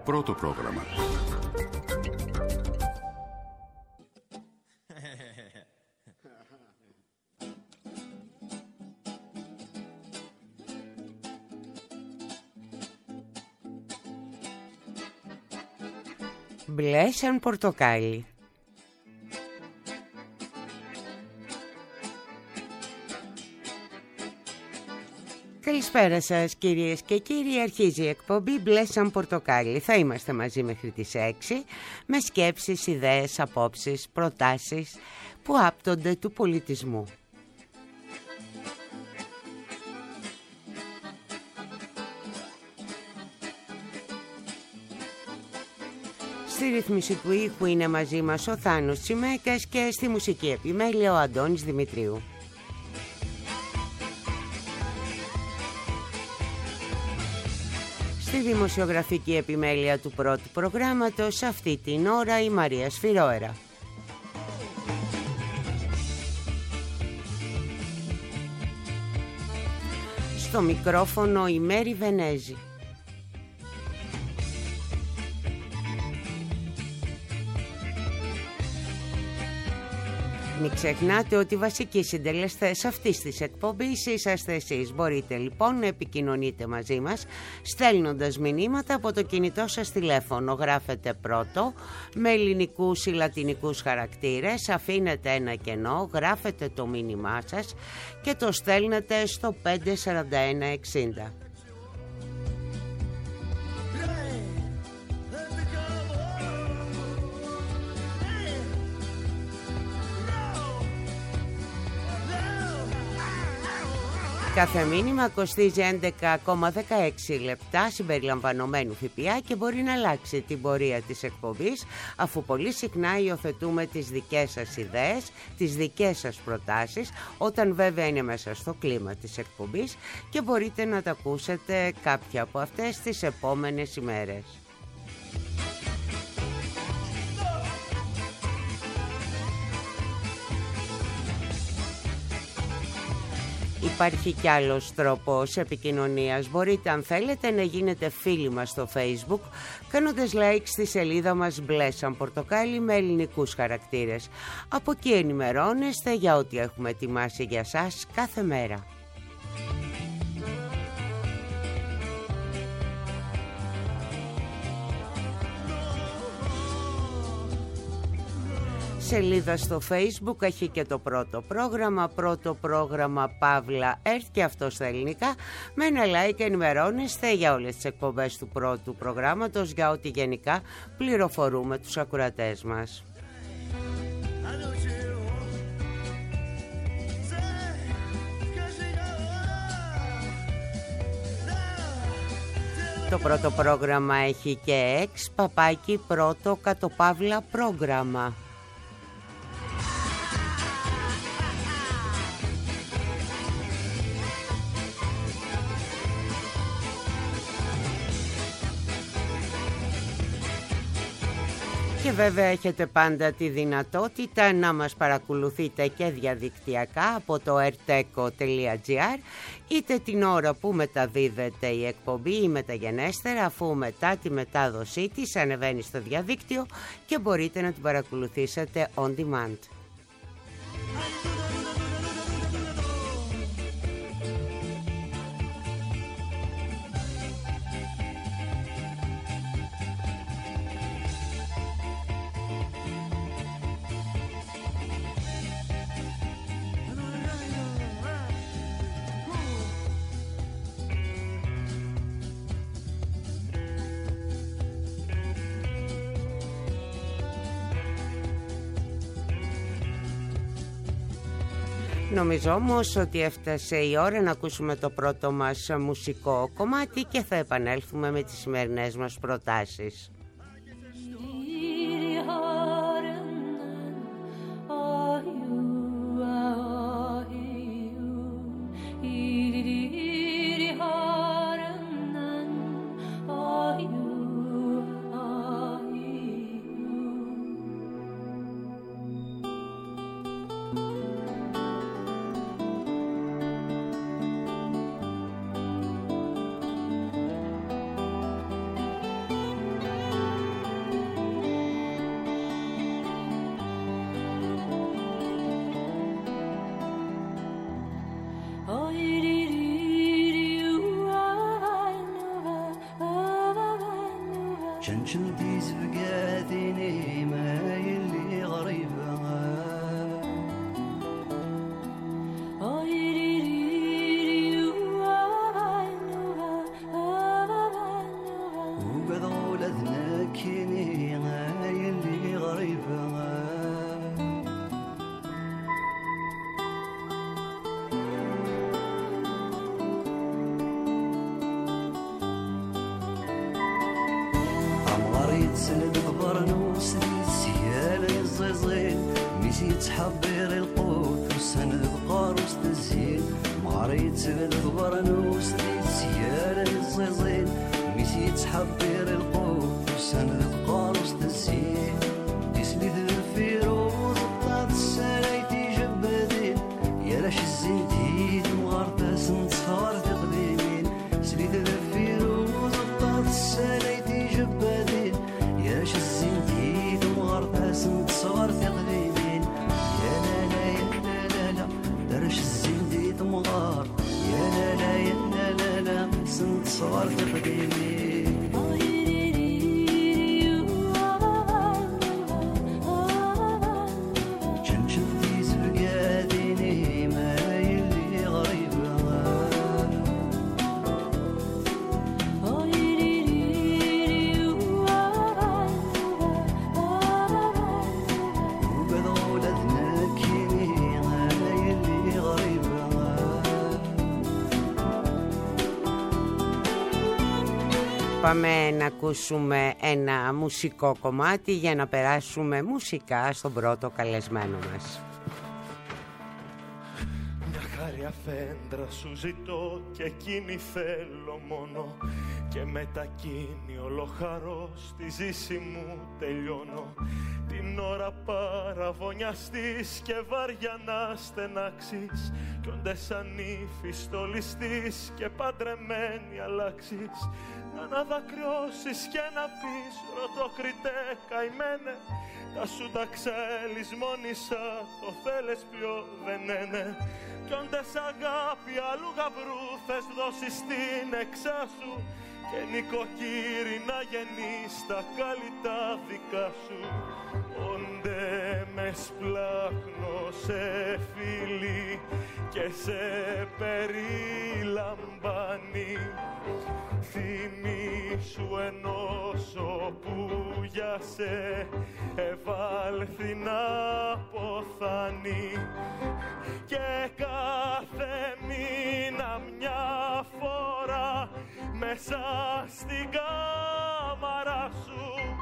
Πρώτο πρόγραμμα. Μπλε σαν πορτοκάλι. Καλησπέρα σας κυρίες και κύριοι, αρχίζει η εκπομπή Μπλε σαν πορτοκάλι. Θα είμαστε μαζί μέχρι τις 6 με σκέψεις, ιδέες, απόψεις, προτάσεις που άπτονται του πολιτισμού. Στη ρύθμιση του ήχου είναι μαζί μας ο Θάνος Τσιμέκας και στη μουσική επιμέλεια ο Αντώνης Δημητρίου. Στη δημοσιογραφική επιμέλεια του πρώτου προγράμματος αυτή την ώρα η Μαρία Σφυρόερα. Στο μικρόφωνο η Μέρη Βενέζη. Μην ξεχνάτε ότι οι βασικοί συντελεστές αυτής της εκπομπής είσαστε εσείς. Μπορείτε λοιπόν να επικοινωνείτε μαζί μας στέλνοντας μηνύματα από το κινητό σας τηλέφωνο. Γράφετε πρώτο με ελληνικούς ή λατινικούς χαρακτήρες, αφήνετε ένα κενό, γράφετε το μήνυμά σας και το στέλνετε στο 54160. Κάθε μήνυμα κοστίζει 11,16 λεπτά συμπεριλαμβανομένου ΦΠΑ και μπορεί να αλλάξει την πορεία της εκπομπής, αφού πολύ συχνά υιοθετούμε τις δικές σας ιδέες, τις δικές σας προτάσεις, όταν βέβαια είναι μέσα στο κλίμα της εκπομπής και μπορείτε να τα ακούσετε κάποια από αυτές τις επόμενες ημέρες. Υπάρχει κι άλλος τρόπος επικοινωνίας. Μπορείτε αν θέλετε να γίνετε φίλοι μας στο Facebook κάνοντας like στη σελίδα μας Μπλε σαν πορτοκάλι με ελληνικούς χαρακτήρες. Από εκεί ενημερώνεστε για ό,τι έχουμε ετοιμάσει για σας κάθε μέρα. Σελίδα στο Facebook έχει και το πρώτο πρόγραμμα Παύλα Earth και αυτό στα ελληνικά. Με ένα like ενημερώνεστε για όλες τις εκπομπές του πρώτου προγράμματος, για ό,τι γενικά πληροφορούμε τους ακροατές μας. Το πρώτο πρόγραμμα έχει και /, πρώτο _ πρόγραμμα. Και βέβαια έχετε πάντα τη δυνατότητα να μας παρακολουθείτε και διαδικτυακά από το erteco.gr, είτε την ώρα που μεταδίδεται η εκπομπή ή μεταγενέστερα, αφού μετά τη μετάδοσή της ανεβαίνει στο διαδίκτυο και μπορείτε να την παρακολουθήσετε on demand. Νομίζω όμως ότι έφτασε η ώρα να ακούσουμε το πρώτο μας μουσικό κομμάτι και θα επανέλθουμε με τις σημερινές μας προτάσεις. جنجلتي زبقاتيني ما يلي غريبة وقذول أذنكيني ما يلي غريبة سند ببرنوس سيالة الزيزين ميسي تحبير القوت وسند بقاروس تزين مغاريت سند ببرنوس سيالة الزيزين ميسي تحبير القوت وسند بقاروس تزين تسلي الفيروز طات السلايتي جبادين يا لاش الزنديد مغارتا سند صار تقديمين سلي الفيروز طات السلايتي جبادين ياش الزنديد وغربها سنت صغار تقليدين يا لا لا يا لا لا لا درش الزنديد مغار يا لا لا يا لا لا لا سنت صغار تقليدين جنجلتي زبقاتيني ما يلي غريبة Πάμε να ακούσουμε ένα μουσικό κομμάτι για να περάσουμε μουσικά στον πρώτο καλεσμένο μας. Μια χάρια φέντρα σου ζητώ και εκείνη θέλω μόνο και μετακίνη ολοχαρό στη ζήση μου τελειώνω. Την ώρα παραβωνιαστείς και βάρια να στενάξεις κι όντες ανήφιστολιστείς και παντρεμένη αλλάξεις. Να δακρυώσεις και να πεις ρωτοκριτέ καημένε τα σου τα ξέρεις μόνισα το θέλες πιο δεν είναι. Κι όντες αγάπη αλλού γαμπρού θες δώσεις την εξάσου και νοικοκύρη να γεννείς τα κάλλητα δικά σου. Όντε με σπλάχνω σε φίλη και σε περιλαμβάνει. Θυμήσου ενός όπου για σε ευάλθη να ποθάνει και κάθε μήνα μια φορά μέσα στην κάμαρα σου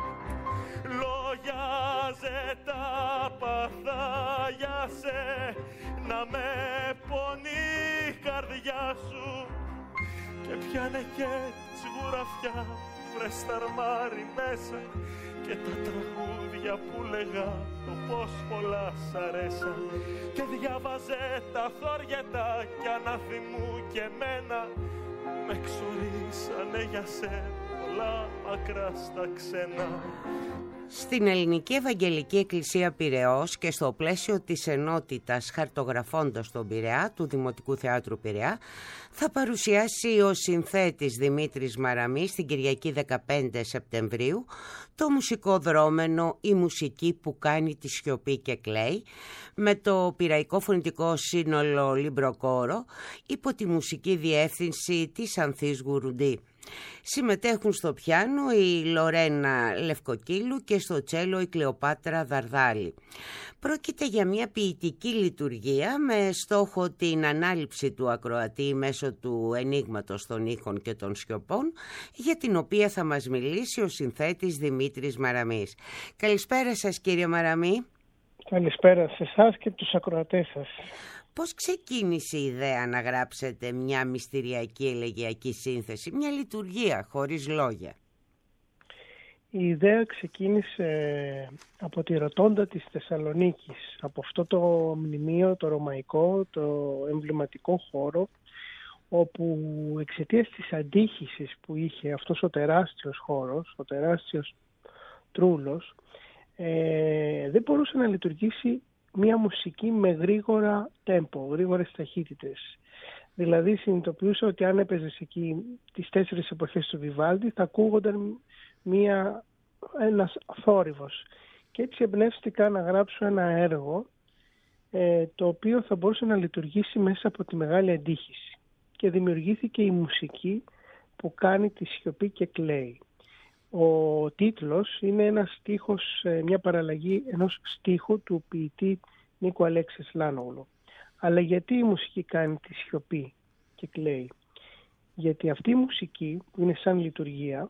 λογιάζε τα παθάγια σε να με πονεί η καρδιά σου και πιάνε και τη γουραφιά βρες τα αρμάρι μέσα και τα τραγούδια που λέγα το πως πολλά σ' αρέσαν και διάβαζε τα χωριετά κι ανάθυμου και εμένα με ξορίσανε για σε πολλά μακρά στα ξένα. Στην Ελληνική Ευαγγελική Εκκλησία Πειραιώς και στο πλαίσιο της ενότητας Χαρτογραφώντας τον Πειραιά του Δημοτικού Θεάτρου Πειραιά θα παρουσιάσει ο συνθέτης Δημήτρης Μαραμής την Κυριακή 15 Σεπτεμβρίου το μουσικό δρόμενο «Η μουσική που κάνει τη σιωπή και κλαίει» με το Πειραϊκό Φωνητικό Σύνολο Λιμπροκόρο υπό τη μουσική διεύθυνση της Ανθής Γουρουντή. Συμμετέχουν στο πιάνο η Λορένα Λευκοκύλου και στο τσέλο η Κλεοπάτρα Δαρδάλη. Πρόκειται για μια ποιητική λειτουργία με στόχο την ανάληψη του ακροατή μέσω του ενίγματος των ήχων και των σιωπών, για την οποία θα μας μιλήσει ο συνθέτης Δημήτρης Μαραμής. Καλησπέρα σας κύριε Μαραμή. Καλησπέρα σε εσάς και τους ακροατές σας. Πώς ξεκίνησε η ιδέα να γράψετε μια μυστηριακή ελεγειακή σύνθεση, μια λειτουργία χωρίς λόγια? Η ιδέα ξεκίνησε από τη Ρωτώντα της Θεσσαλονίκης, από αυτό το μνημείο, το ρωμαϊκό, το εμβληματικό χώρο, όπου εξαιτίας της αντίχησης που είχε αυτός ο τεράστιος χώρος, ο τεράστιος τρούλος, δεν μπορούσε να λειτουργήσει μία μουσική με γρήγορα τέμπο, γρήγορες ταχύτητες. Δηλαδή συνειδητοποιούσα ότι αν έπαιζες εκεί τις 4 εποχές του Βιβάλντι θα ακούγονταν ένας θόρυβος. Και έτσι εμπνεύστηκα να γράψω ένα έργο το οποίο θα μπορούσε να λειτουργήσει μέσα από τη μεγάλη αντίχηση. Και δημιουργήθηκε η μουσική που κάνει τη σιωπή και κλαίει. Ο τίτλος είναι ένας στίχος, μια παραλλαγή ενός στίχου του ποιητή Νίκου Αλέξη Λάνογλου. Αλλά γιατί η μουσική κάνει τη σιωπή και κλαίει? Γιατί αυτή η μουσική που είναι σαν λειτουργία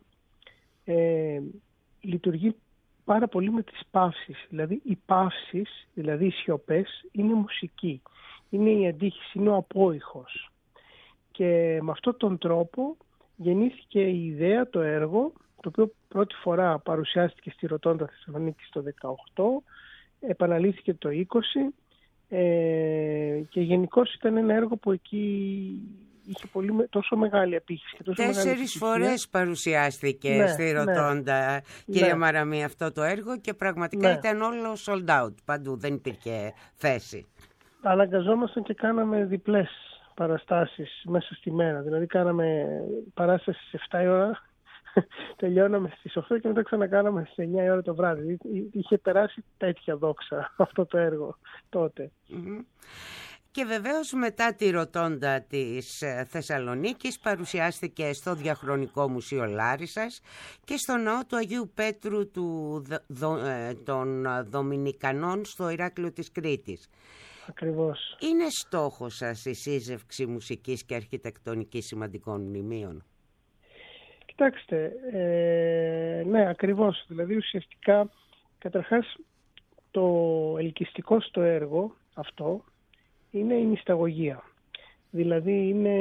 λειτουργεί πάρα πολύ με τις παύσεις. Δηλαδή οι παύσεις, δηλαδή οι σιωπές, είναι μουσική. Είναι η αντίχηση, είναι ο απόϊχος. Και με αυτόν τον τρόπο γεννήθηκε η ιδέα, το έργο, το οποίο πρώτη φορά παρουσιάστηκε στη Ρωτόντα Θεσσαλονίκης το 2018, επαναλήφθηκε το 2020 και γενικώς ήταν ένα έργο που εκεί είχε τόσο μεγάλη απήχηση. 4 φορές παρουσιάστηκε στη Ρωτόντα, κυρία Μαραμή, αυτό το έργο και πραγματικά ήταν όλο sold out παντού, δεν υπήρχε θέση. Αναγκαζόμασταν και κάναμε διπλές παραστάσεις μέσα στη μέρα. Δηλαδή κάναμε παράσταση στις 7 η ώρα, τελειώναμε στις 8 και μετά ξανακάναμε στις 9 η ώρα το βράδυ. Είχε περάσει τέτοια δόξα αυτό το έργο τότε. Και βεβαίως μετά τη Ρωτόντα της Θεσσαλονίκης παρουσιάστηκε στο Διαχρονικό Μουσείο Λάρισσας και στο ναό του Αγίου Πέτρου των Δομινικανών στο Ηράκλειο της Κρήτης. Ακριβώς. Είναι στόχος σας η σύζευξη μουσικής και αρχιτεκτονικής σημαντικών μνημείων? Κοιτάξτε, ναι, ακριβώς. Δηλαδή ουσιαστικά, καταρχάς, το ελκυστικό στο έργο αυτό είναι η νησταγωγία. Δηλαδή είναι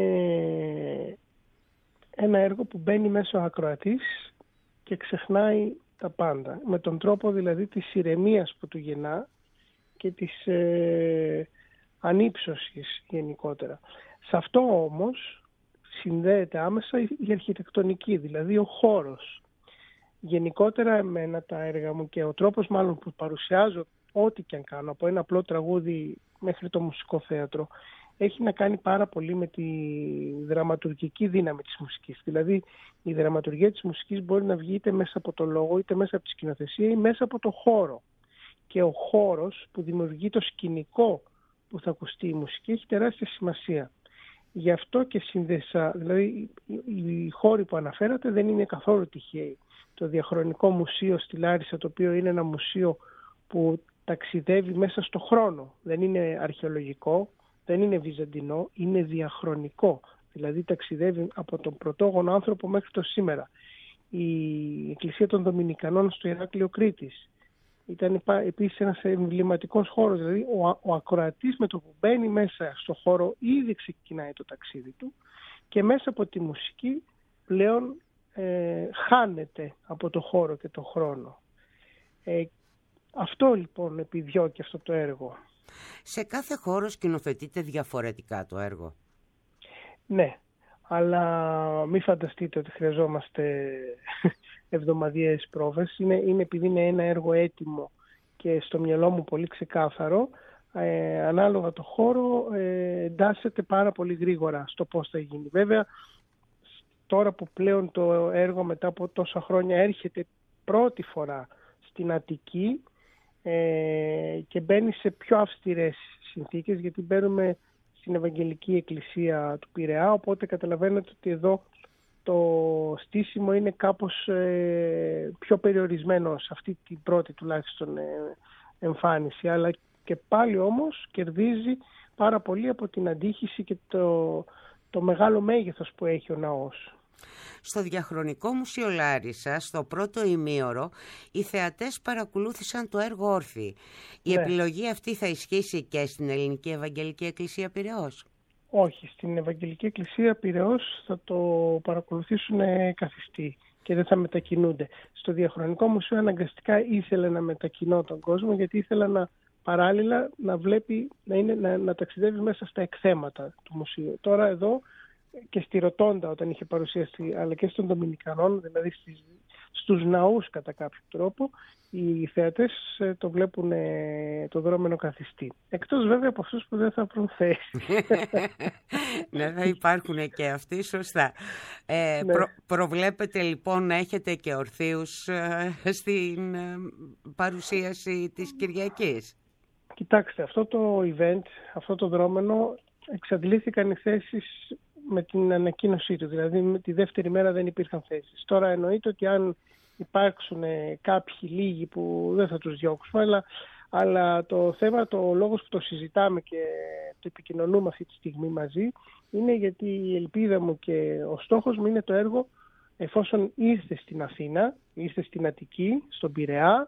ένα έργο που μπαίνει μέσα ο ακροατής και ξεχνάει τα πάντα. Με τον τρόπο δηλαδή της ηρεμίας που του γεννά και της ανύψωσης γενικότερα. Σε αυτό όμως συνδέεται άμεσα η αρχιτεκτονική, δηλαδή ο χώρος. Γενικότερα εμένα τα έργα μου και ο τρόπος μάλλον που παρουσιάζω ό,τι και αν κάνω, από ένα απλό τραγούδι μέχρι το μουσικό θέατρο, έχει να κάνει πάρα πολύ με τη δραματουργική δύναμη της μουσικής. Δηλαδή η δραματουργία της μουσικής μπορεί να βγει είτε μέσα από το λόγο, είτε μέσα από τη σκηνοθεσία ή μέσα από το χώρο. Και ο χώρος που δημιουργεί το σκηνικό που θα ακουστεί η μουσική έχει τεράστια σημασία. Γι' αυτό και συνδέσα, δηλαδή οι χώροι που αναφέρατε δεν είναι καθόλου τυχαίοι. Το Διαχρονικό Μουσείο στη Λάρισα, το οποίο είναι ένα μουσείο που ταξιδεύει μέσα στο χρόνο. Δεν είναι αρχαιολογικό, δεν είναι βυζαντινό, είναι διαχρονικό. Δηλαδή ταξιδεύει από τον πρωτόγονο άνθρωπο μέχρι το σήμερα. Η Εκκλησία των Δομινικανών στο Ηράκλειο Κρήτης ήταν επίσης ένας εμβληματικός χώρος. Δηλαδή ο ακροατής με το που μπαίνει μέσα στο χώρο ήδη ξεκινάει το ταξίδι του και μέσα από τη μουσική πλέον χάνεται από το χώρο και το χρόνο. Αυτό λοιπόν επιδιώκει αυτό το έργο. Σε κάθε χώρο σκηνοθετείται διαφορετικά το έργο? Ναι, αλλά μην φανταστείτε ότι χρειαζόμαστε εβδομαδιαίες πρόβες. Είναι επειδή είναι ένα έργο έτοιμο και στο μυαλό μου πολύ ξεκάθαρο, ανάλογα το χώρο εντάσσεται πάρα πολύ γρήγορα στο πώς θα γίνει. Βέβαια, τώρα που πλέον το έργο μετά από τόσα χρόνια έρχεται πρώτη φορά στην Αττική και μπαίνει σε πιο αυστηρές συνθήκες, γιατί μπαίνουμε στην Ευαγγελική Εκκλησία του Πειραιά, οπότε καταλαβαίνετε ότι εδώ το στήσιμο είναι κάπως πιο περιορισμένο σε αυτή την πρώτη τουλάχιστον εμφάνιση, αλλά και πάλι όμως κερδίζει πάρα πολύ από την αντίχηση και το μεγάλο μέγεθος που έχει ο ναός. Στο Διαχρονικό Μουσείο Λάρισσας, στο πρώτο ημίωρο, οι θεατές παρακολούθησαν το έργο όρθιοι. Η επιλογή αυτή θα ισχύσει και στην Ελληνική Ευαγγελική Εκκλησία Πειραιώς? Όχι, στην Ευαγγελική Εκκλησία Πειραιώς θα το παρακολουθήσουν καθιστοί και δεν θα μετακινούνται. Στο Διαχρονικό Μουσείο αναγκαστικά ήθελε να μετακινώ τον κόσμο, γιατί ήθελα παράλληλα να βλέπει, να ταξιδεύει μέσα στα εκθέματα του μουσείου. Τώρα εδώ και στη Ρωτόντα όταν είχε παρουσιαστεί, αλλά και στον Δομινικανών, δηλαδή στους ναούς κατά κάποιο τρόπο, οι θεατές το βλέπουν το δρόμενο καθιστή. Εκτός βέβαια από αυτούς που δεν θα βρουν θέση. Ναι, θα υπάρχουν και αυτοί, σωστά. Ναι. Προβλέπετε λοιπόν να έχετε και ορθίους στην παρουσίαση της Κυριακής? Κοιτάξτε, αυτό το event, αυτό το δρόμενο, εξαντλήθηκαν οι θέσεις με την ανακοίνωσή του. Δηλαδή με τη δεύτερη μέρα δεν υπήρχαν θέσεις. Τώρα εννοείται ότι αν υπάρξουν κάποιοι λίγοι που δεν θα τους διώξουμε, αλλά το θέμα, το λόγος που το συζητάμε και το επικοινωνούμε αυτή τη στιγμή μαζί, είναι γιατί η ελπίδα μου και ο στόχος μου είναι το έργο, εφόσον είστε στην Αθήνα, είστε στην Αττική, στον Πειραιά,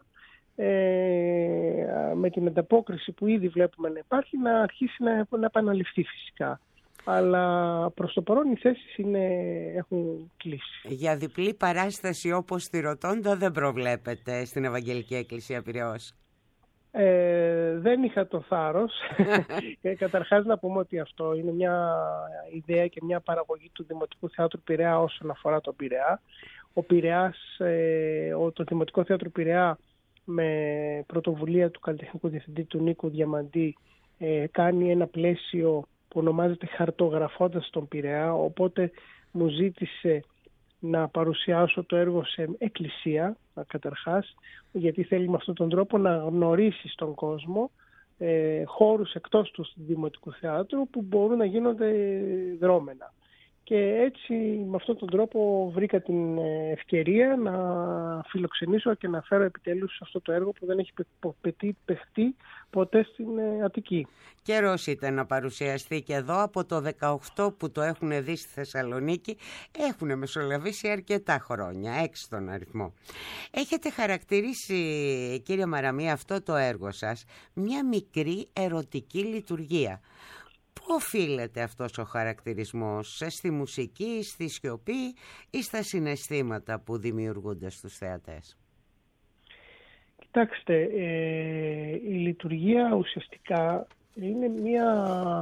με την ανταπόκριση που ήδη βλέπουμε να υπάρχει, να αρχίσει να επαναληφθεί φυσικά. Αλλά προς το παρόν οι θέσεις έχουν κλείσει. Για διπλή παράσταση όπως στη Ροτόντα δεν προβλέπετε στην Ευαγγελική Εκκλησία Πειραιώς? Δεν είχα το θάρρος. Καταρχάς να πούμε ότι αυτό είναι μια ιδέα και μια παραγωγή του Δημοτικού Θεάτρου Πειραιά όσον αφορά τον Πειραιά. Ο Πειραιάς, το Δημοτικό Θέατρο Πειραιά, με πρωτοβουλία του καλλιτεχνικού διευθυντή του Νίκου Διαμαντή, κάνει ένα πλαίσιο που ονομάζεται Χαρτογραφώντας τον Πειραιά, οπότε μου ζήτησε να παρουσιάσω το έργο σε εκκλησία καταρχάς, γιατί θέλει με αυτόν τον τρόπο να γνωρίσει στον κόσμο χώρους εκτός του Δημοτικού Θεάτρου που μπορούν να γίνονται δρόμενα. Και έτσι με αυτόν τον τρόπο βρήκα την ευκαιρία να φιλοξενήσω και να φέρω επιτέλους αυτό το έργο που δεν έχει παιχτεί ποτέ στην Αττική. Καιρός ήταν να παρουσιαστεί και εδώ. Από το 18 που το έχουν δει στη Θεσσαλονίκη έχουν μεσολαβήσει αρκετά χρόνια, 6 στον αριθμό. Έχετε χαρακτηρίσει, κύριε Μαραμή, αυτό το έργο σας μια μικρή ερωτική λειτουργία. Πού οφείλεται αυτός ο χαρακτηρισμός? Στη μουσική, στη σιωπή ή στα συναισθήματα που δημιουργούνται στους θεατές? Κοιτάξτε, η λειτουργία ουσιαστικά είναι μια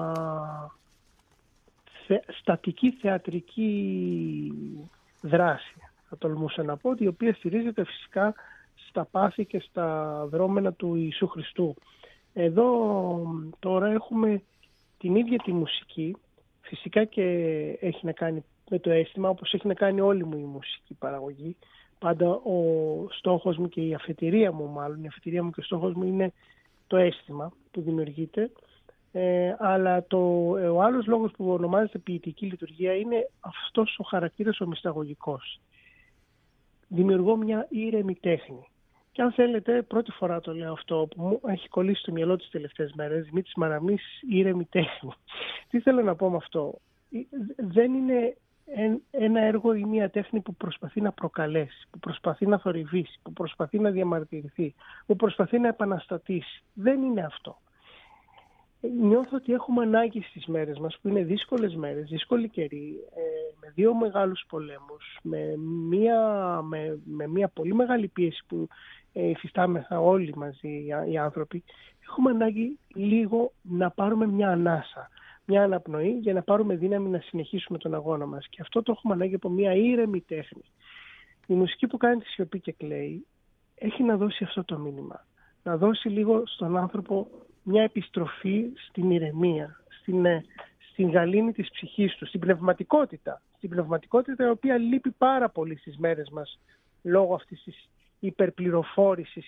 στατική θεατρική δράση, θα τολμούσα να πω, η οποία στηρίζεται φυσικά στα πάθη και στα δρόμενα του Ιησού Χριστού. Εδώ τώρα έχουμε την ίδια τη μουσική, φυσικά και έχει να κάνει με το αίσθημα, όπως έχει να κάνει όλη μου η μουσική παραγωγή. Πάντα ο στόχος μου και η αφετηρία μου και ο στόχος μου είναι το αίσθημα που δημιουργείται. Αλλά ο άλλος λόγος που ονομάζεται ποιητική λειτουργία είναι αυτός ο χαρακτήρας ο μυσταγωγικός. Δημιουργώ μια ήρεμη τέχνη. Και αν θέλετε, πρώτη φορά το λέω αυτό που μου έχει κολλήσει στο μυαλό τις τελευταίες μέρες, Δημήτρης Μαραμής, ήρεμη τέχνη. Τι θέλω να πω με αυτό? Δεν είναι ένα έργο ή μια τέχνη που προσπαθεί να προκαλέσει, που προσπαθεί να θορυβήσει, που προσπαθεί να διαμαρτυρηθεί, που προσπαθεί να επαναστατήσει. Δεν είναι αυτό. Νιώθω ότι έχουμε ανάγκη στις μέρες μας, που είναι δύσκολες μέρες, δύσκολη καιρή, με δύο μεγάλους πολέμους, με μια πολύ μεγάλη πίεση που υφιστάμεθα όλοι μαζί οι άνθρωποι. Έχουμε ανάγκη λίγο να πάρουμε μια ανάσα, μια αναπνοή, για να πάρουμε δύναμη να συνεχίσουμε τον αγώνα μας. Και αυτό το έχουμε ανάγκη από μια ήρεμη τέχνη. Η μουσική που κάνει τη σιωπή και κλαίει έχει να δώσει αυτό το μήνυμα. Να δώσει λίγο στον άνθρωπο μια επιστροφή στην ηρεμία, στην γαλήνη της ψυχής του, στην πνευματικότητα. Στην πνευματικότητα η οποία λείπει πάρα πολύ στις μέρες μας λόγω αυτής της υπερπληροφόρησης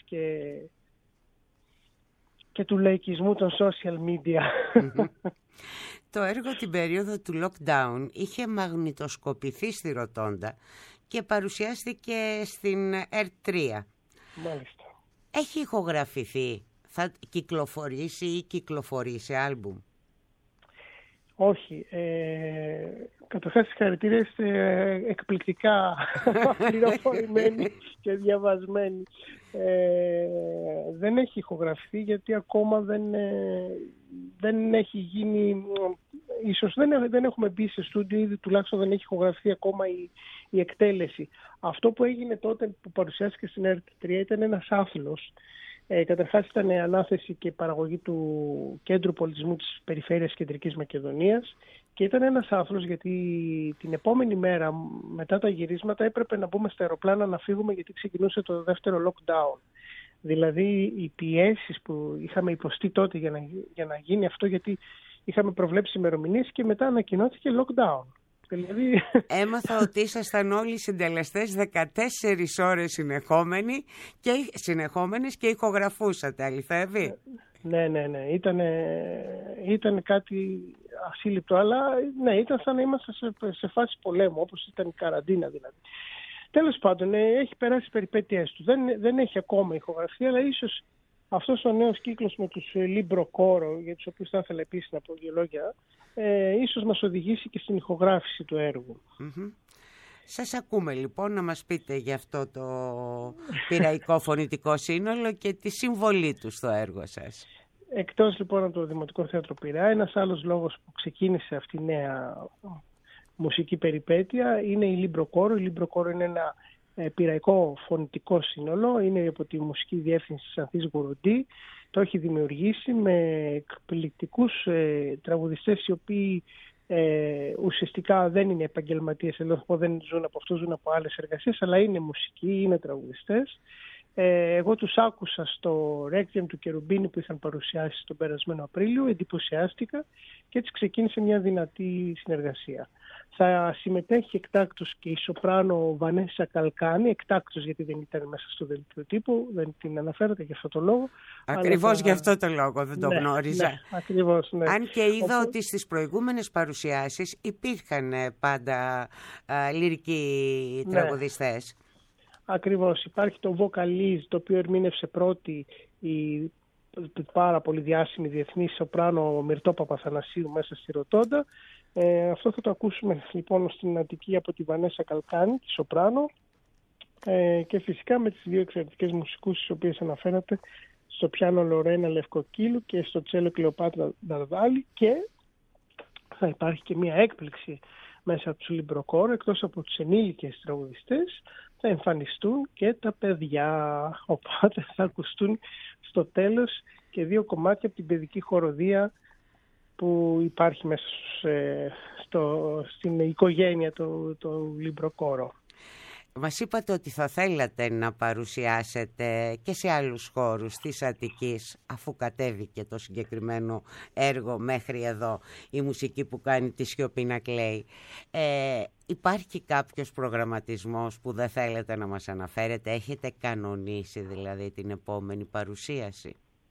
και του λαϊκισμού των social media. Το έργο την περίοδο του lockdown είχε μαγνητοσκοπηθεί στη Ροτόντα και παρουσιάστηκε στην R3. Μάλιστα. Έχει ηχογραφηθεί? Θα κυκλοφορήσει ή κυκλοφορεί σε άλμπουμ? Όχι. Καταρχάς συγχαρητήρια, είστε εκπληκτικά πληροφορημένοι και διαβασμένοι. Δεν έχει ηχογραφηθεί γιατί ακόμα δεν έχει γίνει, ίσως δεν έχουμε μπει σε στούντιο, ήδη τουλάχιστον δεν έχει ηχογραφηθεί ακόμα η εκτέλεση. Αυτό που έγινε τότε που παρουσιάστηκε στην R3 ήταν ένας άθλος Καταρχάς ήταν ανάθεση και παραγωγή του Κέντρου Πολιτισμού της Περιφέρειας Κεντρικής Μακεδονίας και ήταν ένας άθλος γιατί την επόμενη μέρα μετά τα γυρίσματα έπρεπε να μπούμε στα αεροπλάνα να φύγουμε γιατί ξεκινούσε το δεύτερο lockdown. Δηλαδή οι πιέσεις που είχαμε υποστεί τότε για να γίνει αυτό, γιατί είχαμε προβλέψει ημερομηνίες και μετά ανακοινώθηκε lockdown. Δηλαδή... Έμαθα ότι ήσασταν όλοι οι συντελεστές 14 ώρες συνεχόμενες και ηχογραφούσατε, αληθεύει? Ναι. Ήταν κάτι ασύλληπτο, αλλά ναι, ήταν σαν να είμαστε σε φάση πολέμου, όπως ήταν η καραντίνα δηλαδή. Τέλος πάντων, έχει περάσει περιπέτειές του. Δεν έχει ακόμα ηχογραφεί, αλλά ίσως αυτός ο νέος κύκλος με τους Libro Coro, για τους οποίους θα ήθελα επίσης να πω δύο λόγια, ίσως μας οδηγήσει και στην ηχογράφηση του έργου. Mm-hmm. Σας ακούμε λοιπόν να μας πείτε για αυτό το πειραϊκό φωνητικό σύνολο και τη συμβολή του στο έργο σας. Εκτός λοιπόν από το Δημοτικό Θέατρο Πειραιά, ένας άλλος λόγος που ξεκίνησε αυτή η νέα μουσική περιπέτεια είναι η Libro Coro. Η Libro Coro είναι ένα πειραϊκό φωνητικό σύνολο, είναι από τη μουσική διεύθυνση της Ανθής Γουροντή. Το έχει δημιουργήσει με εκπληκτικούς τραγουδιστές οι οποίοι ουσιαστικά δεν είναι επαγγελματίες, δεν ζουν από αυτό, ζουν από άλλες εργασίες, αλλά είναι μουσικοί, είναι τραγουδιστές. Εγώ τους άκουσα στο Requiem του Κερουμπίνη που είχαν παρουσιάσει τον περασμένο Απρίλιο, εντυπωσιάστηκα και έτσι ξεκίνησε μια δυνατή συνεργασία. Θα συμμετέχει εκτάκτως και η σοπράνο Βανέσσα Καλκάνη, εκτάκτως γιατί δεν ήταν μέσα στο δελτίο τύπου, δεν την αναφέρατε για αυτό το λόγο. Ακριβώς για αυτό το λόγο, δεν το γνώριζα. Ναι, ακριβώς, ναι. Αν και είδα ότι στις προηγούμενες παρουσιάσεις υπήρχαν πάντα λυρικοί τραγουδιστές. Ακριβώς. Υπάρχει το Vocaliz, το οποίο ερμήνευσε πρώτη η πάρα πολύ διάσημη διεθνή σοπράνο Μυρτώ Παπαθανασίου μέσα στη Ρωτώντα. Αυτό θα το ακούσουμε λοιπόν στην Αττική από τη Βανέσσα Καλκάνη, τη σοπράνο, και φυσικά με τις δύο εξαιρετικές μουσικούς τις οποίες αναφέρατε, στο πιάνο Λορένα Λευκοκύλου και στο τσέλο Κλεοπάτρα Δαρδάλη, και θα υπάρχει και μια έκπληξη μέσα από τους Libro Coro, εκτός από τους ενήλικες τραγουδιστές θα εμφανιστούν και τα παιδιά, οπότε θα ακουστούν στο τέλος και δύο κομμάτια από την παιδική χοροδία που υπάρχει μέσα στην οικογένεια του Libro Coro. Μας είπατε ότι θα θέλατε να παρουσιάσετε και σε άλλους χώρους της Αττικής, αφού κατέβηκε το συγκεκριμένο έργο μέχρι εδώ, η μουσική που κάνει τη σιωπή να κλαίει. Υπάρχει κάποιος προγραμματισμός που δεν θέλετε να μας αναφέρετε? Έχετε κανονίσει δηλαδή την επόμενη παρουσίαση?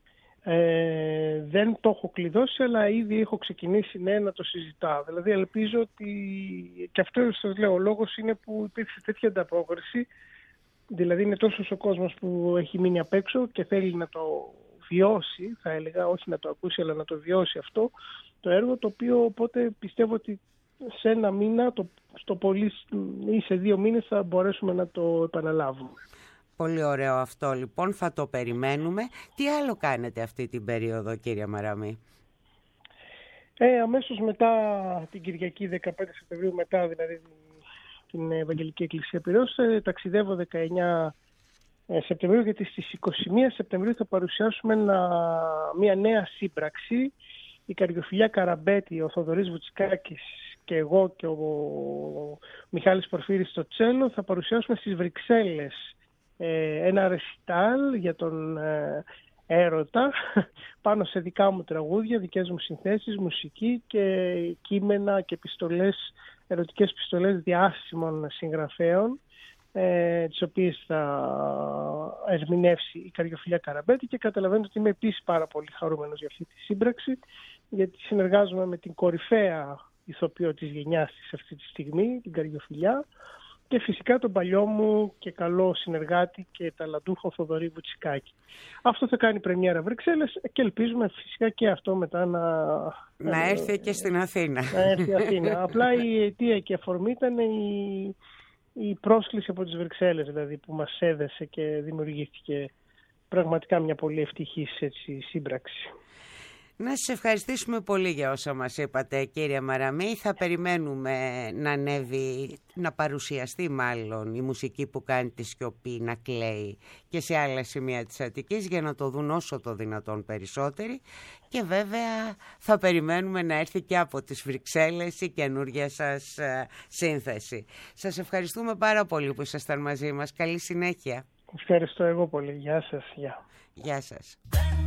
Δεν το έχω κλειδώσει, αλλά ήδη έχω ξεκινήσει να το συζητάω. Δηλαδή ελπίζω ότι, και αυτό σας λέω, ο λόγος είναι που υπήρξε τέτοια ανταπόκριση, δηλαδή είναι τόσος ο κόσμος που έχει μείνει απ' έξω και θέλει να το βιώσει, θα έλεγα, όχι να το ακούσει αλλά να το βιώσει αυτό το έργο, το οποίο οπότε πιστεύω ότι σε ένα μήνα, στο πολύ ή σε 2 μήνες θα μπορέσουμε να το επαναλάβουμε. Πολύ ωραίο αυτό λοιπόν, θα το περιμένουμε. Τι άλλο κάνετε αυτή την περίοδο, κύριε Μαραμή? Αμέσως μετά την Κυριακή 15 Σεπτεμβρίου, μετά δηλαδή την Ευαγγελική Εκκλησία Πειραιώς, ταξιδεύω 19 Σεπτεμβρίου, γιατί στις 21 Σεπτεμβρίου θα παρουσιάσουμε μια νέα σύμπραξη. Η Καριοφιλιά Καραμπέτη, ο Θοδωρής Βουτσικάκης και εγώ και ο Μιχάλης Πορφύρης στο τσέλο θα παρουσιάσουμε στις Βρυξέλλες ένα ρεσιτάλ για τον έρωτα πάνω σε δικά μου τραγούδια, δικές μου συνθέσεις, μουσική και κείμενα και επιστολές, ερωτικές επιστολές διάσημων συγγραφέων, τις οποίες θα ερμηνεύσει η Καριοφιλιά Καραμπέτη, και καταλαβαίνετε ότι είμαι επίσης πάρα πολύ χαρούμενος για αυτή τη σύμπραξη, γιατί συνεργάζομαι με την κορυφαία ηθοποιό της γενιάς της αυτή τη στιγμή, την Καριοφιλιά, και φυσικά τον παλιό μου και καλό συνεργάτη και ταλαντούχο Θοδωρή Βουτσικάκη. Αυτό θα κάνει πρεμιέρα Βρυξέλλες και ελπίζουμε φυσικά και αυτό μετά να έρθει και στην Αθήνα. Να έρθει Αθήνα. Απλά η αιτία και η αφορμή ήταν η πρόσκληση από τις Βρυξέλλες, δηλαδή, που μας έδεσε και δημιουργήθηκε πραγματικά μια πολύ ευτυχής σύμπραξη. Να σας ευχαριστήσουμε πολύ για όσα μας είπατε, κύριε Μαραμή. Θα περιμένουμε να ανέβει, να παρουσιαστεί μάλλον η μουσική που κάνει τη σιωπή να κλαίει και σε άλλα σημεία της Αττικής, για να το δουν όσο το δυνατόν περισσότεροι. Και βέβαια θα περιμένουμε να έρθει και από τις Βρυξέλλες η καινούργια σας σύνθεση. Σας ευχαριστούμε πάρα πολύ που ήσασταν μαζί μας. Καλή συνέχεια. Ευχαριστώ εγώ πολύ. Γεια σας. Γεια σας.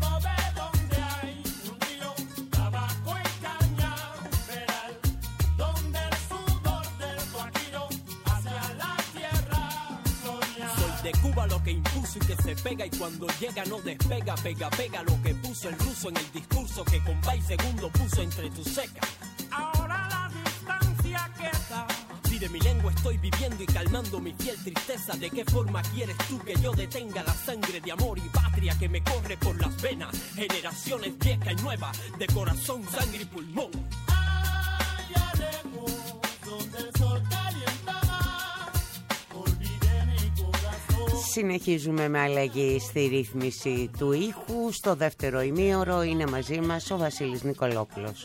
De Cuba lo que impuso y que se pega y cuando llega no despega, pega lo que puso el ruso en el discurso que con y segundo puso entre tus secas. Ahora la distancia queda. Si de mi lengua estoy viviendo y calmando mi fiel tristeza, ¿de qué forma quieres tú que yo detenga la sangre de amor y patria que me corre por las venas? Generaciones viejas y nuevas, de corazón, sangre y pulmón. Allá lejos, donde el sol calienta más, olvidé mi corazón. Συνεχίζουμε με αλλαγή στη ρύθμιση του ήχου. Στο δεύτερο ημίωρο είναι μαζί μας ο Βασίλης Νικολόπουλος.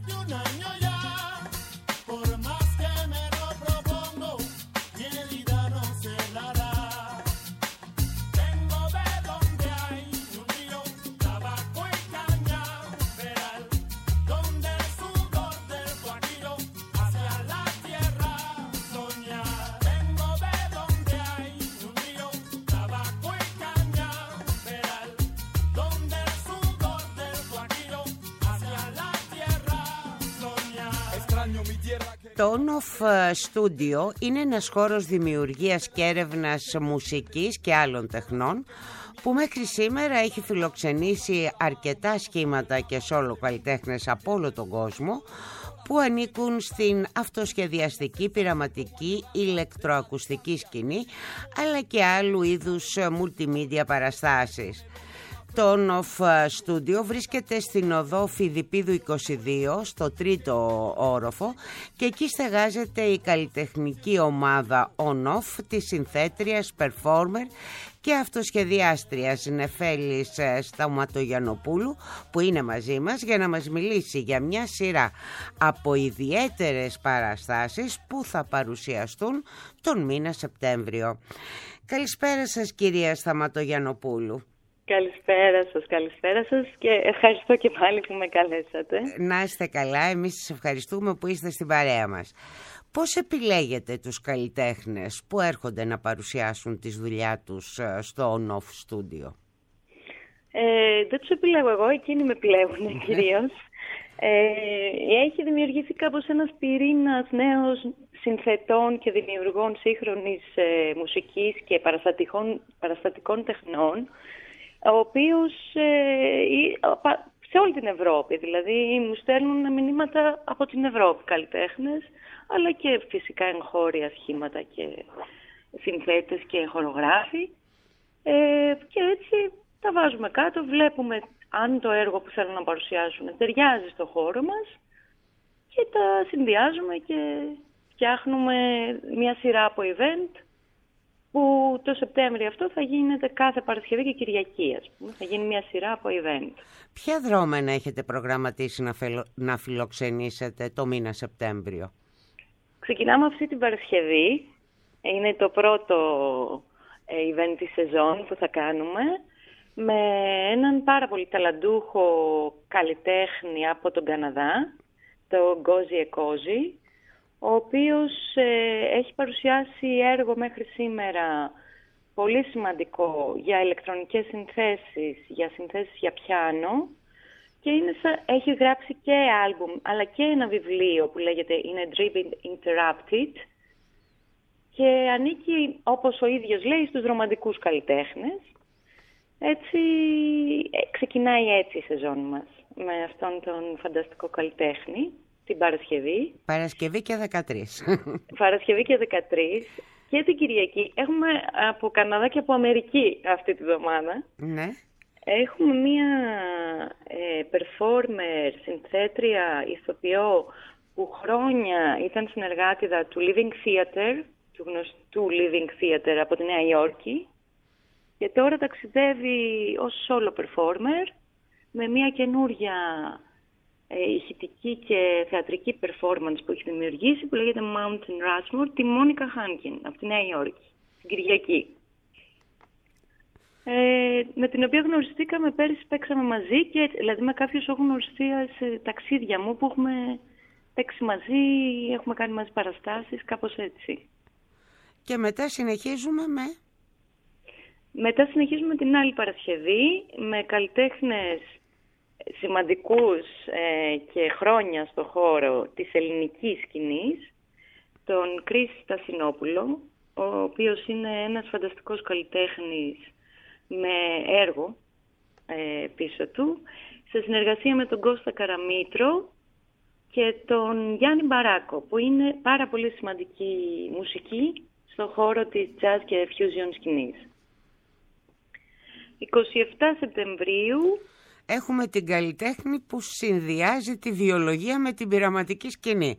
Το On-Off Studio είναι ένας χώρος δημιουργίας και έρευνας μουσικής και άλλων τεχνών που μέχρι σήμερα έχει φιλοξενήσει αρκετά σχήματα και σόλο καλλιτέχνες από όλο τον κόσμο που ανήκουν στην αυτοσχεδιαστική, πειραματική, ηλεκτροακουστική σκηνή αλλά και άλλου είδους multimedia παραστάσεις. Το On-Off Studio βρίσκεται στην οδό Φιδιππίδου 22 στο τρίτο όροφο και εκεί στεγάζεται η καλλιτεχνική ομάδα On-Off της συνθέτριας, performer και αυτοσχεδιάστριας Νεφέλης Σταματογιαννοπούλου, που είναι μαζί μας για να μας μιλήσει για μια σειρά από ιδιαίτερες παραστάσεις που θα παρουσιαστούν τον μήνα Σεπτέμβριο. Καλησπέρα σας, κυρία Σταματογιαννοπούλου. Καλησπέρα σας και ευχαριστώ και πάλι που με καλέσατε. Να είστε καλά, εμείς σας ευχαριστούμε που είστε στην παρέα μας. Πώς επιλέγετε τους καλλιτέχνες που έρχονται να παρουσιάσουν τις δουλειά τους στο On-Off Studio? Δεν τους επιλέγω εγώ, εκείνοι με επιλέγουν κυρίως. Έχει δημιουργηθεί κάπως ένας πυρήνας νέος συνθετών και δημιουργών σύγχρονης μουσικής και παραστατικών τεχνών, ο οποίος σε όλη την Ευρώπη, δηλαδή μου στέλνουν μηνύματα από την Ευρώπη καλλιτέχνες, αλλά και φυσικά εγχώρια σχήματα και συνθέτες και χορογράφοι, και έτσι τα βάζουμε κάτω, βλέπουμε αν το έργο που θέλουν να παρουσιάσουν ταιριάζει στο χώρο μας και τα συνδυάζουμε και φτιάχνουμε μια σειρά από event που το Σεπτέμβριο αυτό θα γίνεται κάθε Παρασκευή και Κυριακή, ας πούμε. Θα γίνει μια σειρά από event. Ποια δρόμενα έχετε προγραμματίσει να φιλοξενήσετε το μήνα Σεπτέμβριο? Ξεκινάμε αυτή την Παρασκευή. Είναι το πρώτο event της σεζόν που θα κάνουμε με έναν πάρα πολύ ταλαντούχο καλλιτέχνη από τον Καναδά, το Γκόζι Εκόζι, ο οποίος έχει παρουσιάσει έργο μέχρι σήμερα πολύ σημαντικό για ηλεκτρονικές συνθέσεις, για συνθέσεις για πιάνο, και έχει γράψει και άλμπουμ αλλά και ένα βιβλίο που λέγεται είναι Dream Interrupted και ανήκει, όπως ο ίδιος λέει, στους ρομαντικούς καλλιτέχνες. Έτσι ξεκινάει έτσι η σεζόν μας με αυτόν τον φανταστικό καλλιτέχνη. Την Παρασκευή. Παρασκευή και 13. Παρασκευή και 13. Και την Κυριακή. Έχουμε από Καναδά και από Αμερική αυτή τη βδομάδα. Ναι. Έχουμε μία performer, συνθέτρια, ηθοποιό που χρόνια ήταν συνεργάτηδα του Living Theater, του γνωστού Living Theater από τη Νέα Υόρκη, και τώρα ταξιδεύει ως solo performer με μια καινούρια ηχητική και θεατρική performance που έχει δημιουργήσει, που λέγεται Mountain Rushmore, τη Μόνικα Χάνκιν, από τη Νέα Υόρκη, την Κυριακή. Με την οποία γνωριστήκαμε πέρυσι, παίξαμε μαζί και δηλαδή με κάποιους έχω γνωριστεί σε ταξίδια μου που έχουμε παίξει μαζί, έχουμε κάνει μαζί παραστάσεις, κάπως έτσι. Και μετά συνεχίζουμε Μετά συνεχίζουμε την άλλη Παρασκευή με καλλιτέχνες σημαντικούς και χρόνια στο χώρο της ελληνικής σκηνής, τον Κρίση Στασινόπουλο, ο οποίος είναι ένας φανταστικός καλλιτέχνης με έργο πίσω του, σε συνεργασία με τον Κώστα Καραμήτρο και τον Γιάννη Μπαράκο, που είναι πάρα πολύ σημαντική μουσική στον χώρο της jazz και fusion σκηνής. 27 Σεπτεμβρίου έχουμε την καλλιτέχνη που συνδυάζει τη βιολογία με την πειραματική σκηνή.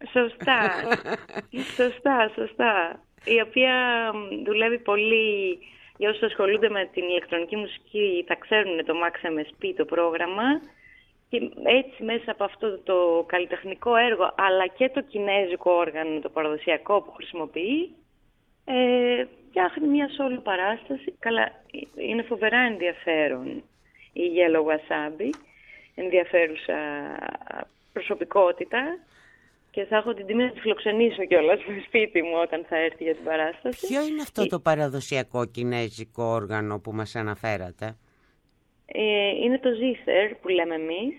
Σωστά. Η οποία δουλεύει πολύ, για όσους ασχολούνται με την ηλεκτρονική μουσική θα ξέρουν το Max MSP, το πρόγραμμα, και έτσι μέσα από αυτό το καλλιτεχνικό έργο αλλά και το κινέζικο όργανο, το παραδοσιακό που χρησιμοποιεί, φτιάχνει μια solo παράσταση. Καλά, είναι φοβερά ενδιαφέρον η Yellow Wasabi, ενδιαφέρουσα προσωπικότητα, και θα έχω την τιμή να τη φιλοξενήσω κιόλας στο σπίτι μου όταν θα έρθει για την παράσταση. Ποιο είναι αυτό το παραδοσιακό κινέζικο όργανο που μας αναφέρατε? Είναι το Zither που λέμε εμείς.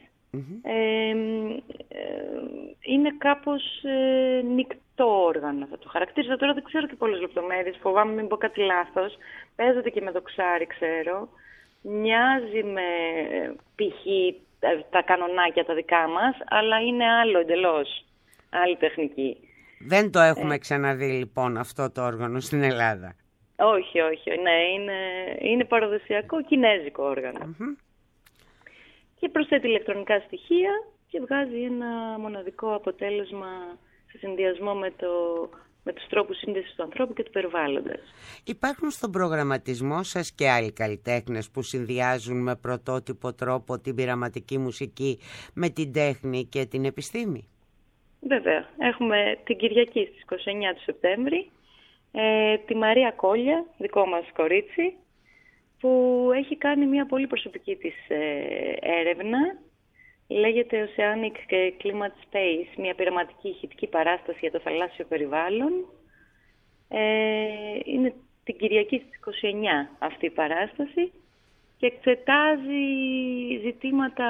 Είναι κάπως νικτό όργανο, θα το χαρακτήριζα. Τώρα δεν ξέρω και πολλές λεπτομέρειες, φοβάμαι μην πω κάτι λάθος. Παίζεται και με δοξάρι, ξέρω. Μοιάζει με π.χ. τα κανονάκια τα δικά μας, αλλά είναι άλλο εντελώς, άλλη τεχνική. Δεν το έχουμε ξαναδεί λοιπόν αυτό το όργανο στην Ελλάδα? Όχι, ναι, είναι παραδοσιακό κινέζικο όργανο. Και προσθέτει ηλεκτρονικά στοιχεία και βγάζει ένα μοναδικό αποτέλεσμα σε συνδυασμό με τους τρόπους σύνδεσης του ανθρώπου και του περιβάλλοντος. Υπάρχουν στον προγραμματισμό σας και άλλοι καλλιτέχνες που συνδυάζουν με πρωτότυπο τρόπο την πειραματική μουσική με την τέχνη και την επιστήμη? Βέβαια. Έχουμε την Κυριακή στις 29 του Σεπτέμβρη τη Μαρία Κόλια, δικό μας κορίτσι, που έχει κάνει μια πολύ προσωπική της έρευνα. Λέγεται Oceanic Climate Space, μια πειραματική ηχητική παράσταση για το θαλάσσιο περιβάλλον. Είναι την Κυριακή στις 29 αυτή η παράσταση και εξετάζει ζητήματα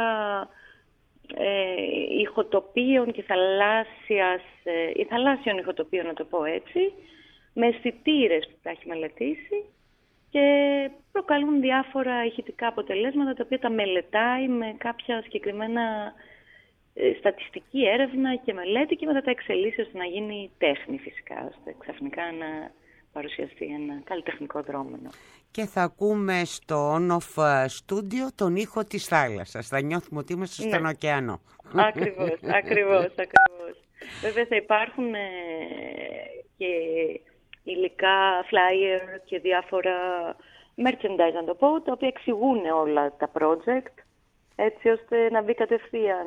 ηχοτοπίων και θαλάσσιων ηχοτοπίων, να το πω έτσι, με αισθητήρες που τα έχει μελετήσει, και προκαλούν διάφορα ηχητικά αποτελέσματα τα οποία τα μελετάει με κάποια συγκεκριμένα στατιστική έρευνα και μελέτη, και μετά τα εξελίσσει ώστε να γίνει τέχνη φυσικά, ώστε ξαφνικά να παρουσιαστεί ένα καλλιτεχνικό δρόμενο. Και θα ακούμε στο On-Off Studio τον ήχο της θάλασσας. Θα νιώθουμε ότι είμαστε στον ωκεανό. Ακριβώς. Βέβαια θα υπάρχουν και υλικά, flyer και διάφορα merchandise, να το πω, τα οποία εξηγούν όλα τα project, έτσι ώστε να μπει κατευθείαν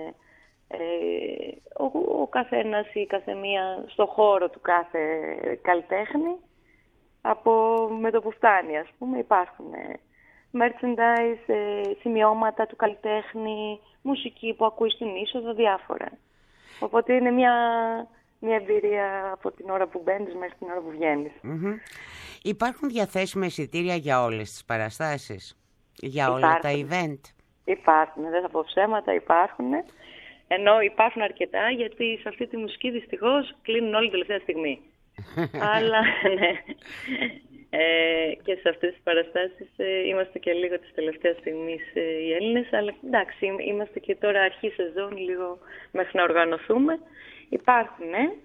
ο καθένας ή η καθεμία στο χώρο του κάθε καλλιτέχνη. Με το που φτάνει, ας πούμε, υπάρχουν merchandise, σημειώματα του καλλιτέχνη, μουσική που ακούει στην είσοδο, διάφορα. Οπότε είναι μια εμπειρία από την ώρα που μπαίνεις μέχρι την ώρα που βγαίνεις. Υπάρχουν διαθέσιμα εισιτήρια για όλες τις παραστάσεις? Για όλα τα event? Υπάρχουν, δεν θα πω ψέματα, υπάρχουν. Ενώ υπάρχουν αρκετά, γιατί σε αυτή τη μουσική δυστυχώς κλείνουν όλη τελευταία στιγμή. Αλλά ναι, και σε αυτές τις παραστάσεις είμαστε και λίγο της τελευταίας στιγμής οι Έλληνες, αλλά εντάξει, είμαστε και τώρα αρχή σεζόν, λίγο μέχρι να οργανωθούμε. Υπάρχουν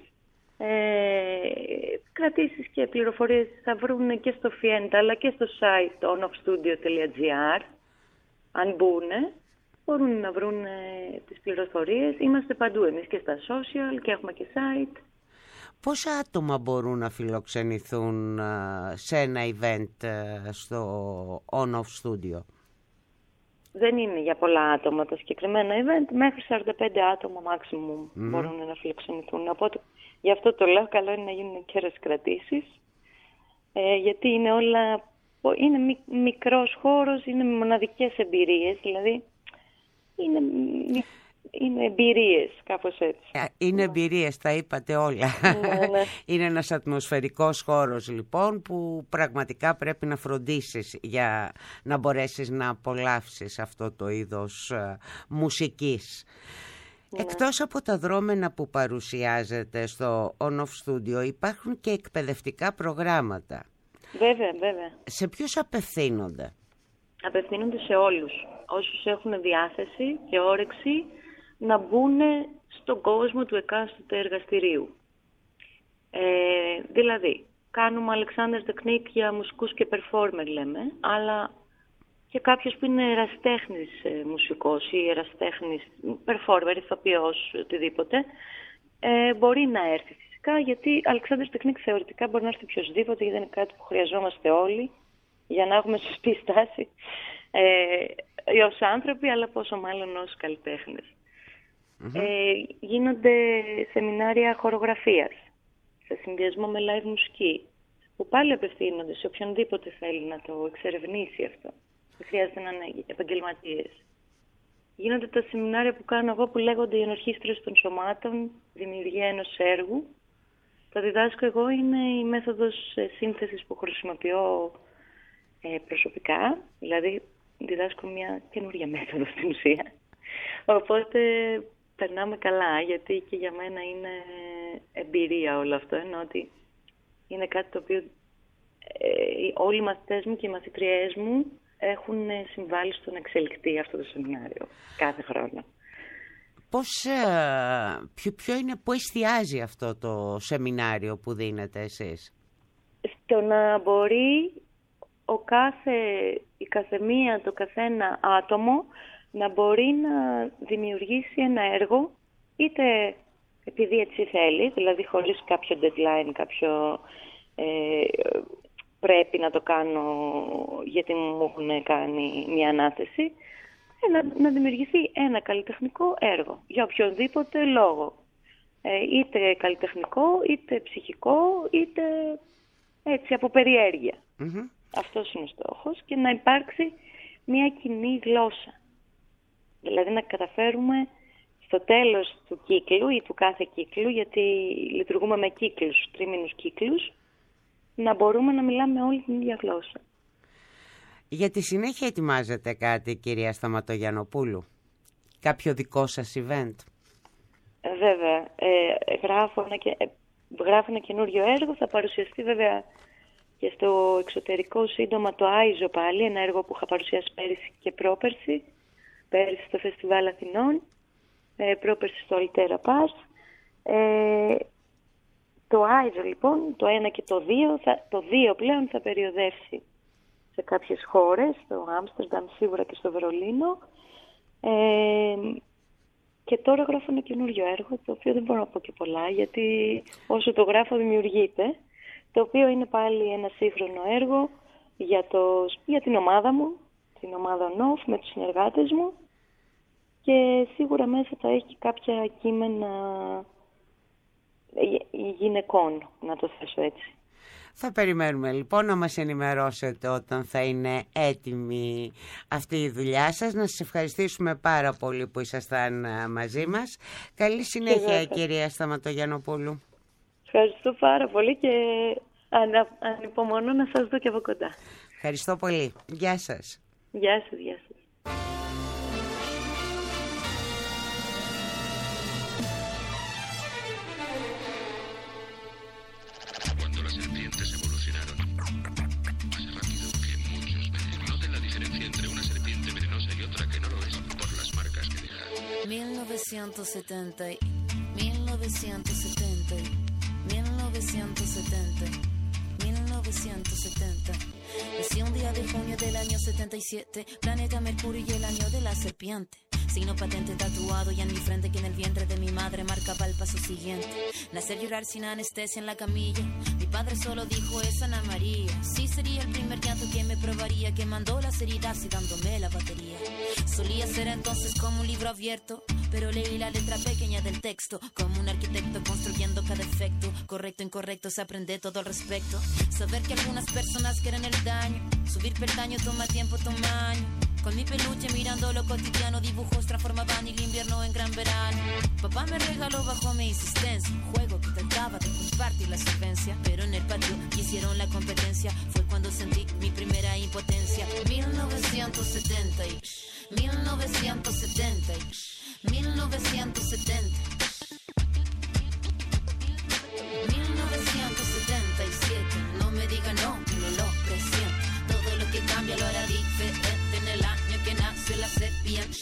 κρατήσεις και πληροφορίες θα βρουν και στο Φιέντα αλλά και στο site onoffstudio.gr. Αν μπουνε, μπορούν να βρουν τις πληροφορίες. Είμαστε παντού εμείς, και στα social, και έχουμε και site. Πόσα άτομα μπορούν να φιλοξενηθούν σε ένα event στο On-Off Studio? δεν είναι για πολλά άτομα τα συγκεκριμένα event, μέχρι 45 άτομα maximum μπορούν να φιλοξενηθούν. Οπότε γι' αυτό το λέω, καλό είναι να γίνουν καιρές κρατήσεις, γιατί είναι όλα, είναι μικρός χώρος, είναι μοναδικές εμπειρίες, δηλαδή είναι εμπειρίες, κάπως έτσι. Είναι εμπειρίες, τα είπατε όλα. Ναι. Είναι ένας ατμοσφαιρικός χώρος λοιπόν που πραγματικά πρέπει να φροντίσεις για να μπορέσεις να απολαύσεις αυτό το είδος μουσικής. Ναι. Εκτός από τα δρόμενα που παρουσιάζεται στο On Off Studio υπάρχουν και εκπαιδευτικά προγράμματα. Βέβαια. Σε ποιους απευθύνονται? Απευθύνονται σε όλους. Όσους έχουν διάθεση και όρεξη να μπουν στον κόσμο του εκάστοτε εργαστηρίου. Δηλαδή, κάνουμε Alexander Technique για μουσικούς και performer λέμε, αλλά και κάποιος που είναι ερασιτέχνης μουσικός ή ερασιτέχνης performer, ηθοποιός, οτιδήποτε, μπορεί να έρθει φυσικά, γιατί Alexander Technique θεωρητικά μπορεί να έρθει οποιοσδήποτε, γιατί είναι κάτι που χρειαζόμαστε όλοι για να έχουμε σωστή στάση ως άνθρωποι, αλλά πόσο μάλλον ως καλλιτέχνες. Γίνονται σεμινάρια χορογραφίας σε συνδυασμό με live μουσική, που πάλι απευθύνονται σε οποιονδήποτε θέλει να το εξερευνήσει αυτό. Δεν χρειάζεται να είναι επαγγελματίες. Γίνονται τα σεμινάρια που κάνω εγώ που λέγονται οι ενορχήστρες των σωμάτων, δημιουργία ενός έργου. Το διδάσκω εγώ, είναι η μέθοδος σύνθεσης που χρησιμοποιώ προσωπικά, δηλαδή διδάσκω μια καινούργια μέθοδο στην ουσία. Οπότε περνάμε καλά, γιατί και για μένα είναι εμπειρία όλο αυτό, ενώ ότι είναι κάτι το οποίο όλοι οι μαθητές μου και οι μαθητριές μου έχουν συμβάλει στο να εξελιχθεί αυτό το σεμινάριο κάθε χρόνο. Πού εστιάζει αυτό το σεμινάριο που δίνετε εσείς? Στο να μπορεί η καθεμία, το καθένα άτομο να μπορεί να δημιουργήσει ένα έργο, είτε επειδή έτσι θέλει, δηλαδή χωρίς κάποιο deadline, κάποιο πρέπει να το κάνω γιατί μου έχουν κάνει μια ανάθεση, να δημιουργηθεί ένα καλλιτεχνικό έργο για οποιονδήποτε λόγο. Είτε καλλιτεχνικό, είτε ψυχικό, είτε έτσι από περιέργεια. Αυτός είναι ο στόχος, και να υπάρξει μια κοινή γλώσσα. Δηλαδή να καταφέρουμε στο τέλος του κύκλου ή του κάθε κύκλου, γιατί λειτουργούμε με κύκλους, τρίμηνους κύκλους, να μπορούμε να μιλάμε όλη την ίδια γλώσσα. Για τη συνέχεια ετοιμάζετε κάτι, κυρία Σταματογιαννοπούλου? Κάποιο δικό σας event? Βέβαια. Γράφω ένα καινούριο έργο. Θα παρουσιαστεί βέβαια και στο εξωτερικό σύντομα το Άιζο πάλι, ένα έργο που είχα παρουσιάσει πέρυσι και πρόπερσι. Πέρυσι στο Φεστιβάλ Αθηνών, πρόπερσι στο Altera Pass. Το Άιζο λοιπόν, το 1 και το 2, το 2 πλέον θα περιοδεύσει σε κάποιες χώρες, στο Άμστερνταμ σίγουρα και στο Βερολίνο. Και τώρα γράφω ένα καινούριο έργο, το οποίο δεν μπορώ να πω και πολλά, γιατί όσο το γράφω δημιουργείται, το οποίο είναι πάλι ένα σύγχρονο έργο για την ομάδα μου, την ομάδα NOF, με τους συνεργάτες μου, και σίγουρα μέσα θα έχει κάποια κείμενα γυναικών, να το θέσω έτσι. Θα περιμένουμε λοιπόν να μας ενημερώσετε όταν θα είναι έτοιμη αυτή η δουλειά σας. Να σας ευχαριστήσουμε πάρα πολύ που ήσασταν μαζί μας. Καλή συνέχεια, κυρία Σταματογιαννοπούλου. Ευχαριστώ πάρα πολύ και ανυπομονώ να σας δω και από κοντά. Ευχαριστώ πολύ. Γεια σας. Γεια σας, γεια σας. Nací un día de junio del año 77, planeta Mercurio y el año de la serpiente. signo patente tatuado y en mi frente que en el vientre de mi madre marcaba el paso siguiente. Nacer llorar sin anestesia en la camilla. Mi padre solo dijo es Ana María. Sí sería el primer llanto que me probaría, que mandó las heridas y dándome la batería. Solía ser entonces como un libro abierto, pero leí la letra pequeña del texto, como un arquitecto construyendo cada efecto. Correcto, incorrecto, se aprende todo al respecto. Saber que algunas personas quieren el daño. Subir peldaño toma tiempo, toma años. Con mi peluche mirando lo cotidiano, dibujos transformaban el invierno en gran verano. Papá me regaló bajo mi insistencia un juego que trataba de compartir la solvencia, pero en el patio hicieron la competencia. Fue cuando sentí mi primera impotencia. 1970 y 1970 y 1970 1977. No me diga no, que no lo presiento. Todo lo que cambia lo hará diferente en el año que nació la serpiente.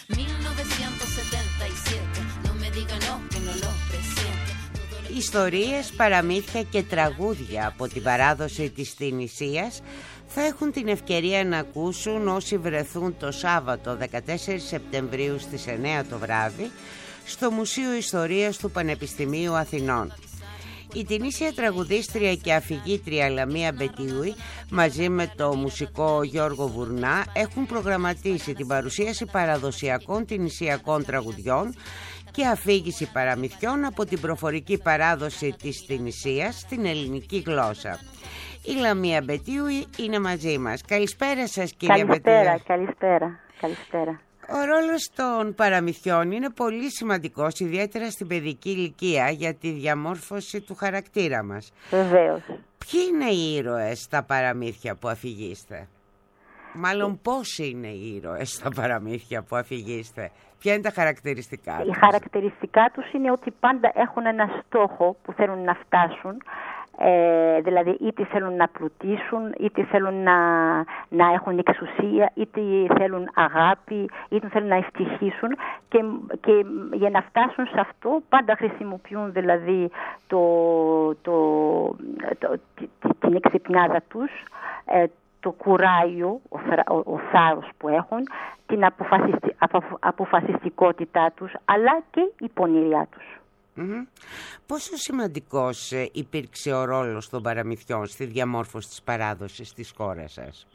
1977. No me diga no, que no lo presiento. Ιστορίες, παραμύθια και τραγούδια από την παράδοση της Τινησίας θα έχουν την ευκαιρία να ακούσουν όσοι βρεθούν το Σάββατο 14 Σεπτεμβρίου στις 9 το βράδυ στο Μουσείο Ιστορίας του Πανεπιστημίου Αθηνών. Η Τινήσια τραγουδίστρια και αφηγήτρια Λαμία Μπετιούι μαζί με το μουσικό Γιώργο Βουρνά έχουν προγραμματίσει την παρουσίαση παραδοσιακών τινησιακών τραγουδιών και αφήγηση παραμυθιών από την προφορική παράδοση της Τινησίας στην ελληνική γλώσσα. Η Λαμία Μπετιούι είναι μαζί μας. Καλησπέρα σας, κυρία Μπετιούι. Καλησπέρα. Ο ρόλος των παραμυθιών είναι πολύ σημαντικός, ιδιαίτερα στην παιδική ηλικία, για τη διαμόρφωση του χαρακτήρα μας. Βεβαίως. Ποιοι είναι οι ήρωες στα παραμύθια που αφηγείστε? Μάλλον πόσοι είναι οι ήρωες στα παραμύθια που αφηγείστε? Ποια είναι τα χαρακτηριστικά τους? Οι χαρακτηριστικά τους είναι ότι πάντα έχουν ένα στόχο που θέλουν να φτάσουν. Δηλαδή είτε θέλουν να πλουτίσουν, είτε θέλουν να έχουν εξουσία, είτε θέλουν αγάπη, είτε θέλουν να ευτυχήσουν και για να φτάσουν σε αυτό πάντα χρησιμοποιούν δηλαδή την εξυπνάδα τους, το κουράγιο, ο θάρρος που έχουν, την αποφασιστικότητά τους, αλλά και η πονηριά τους. Πόσο σημαντικός υπήρξε ο ρόλος των παραμυθιών στη διαμόρφωση της παράδοσης της χώρας σας?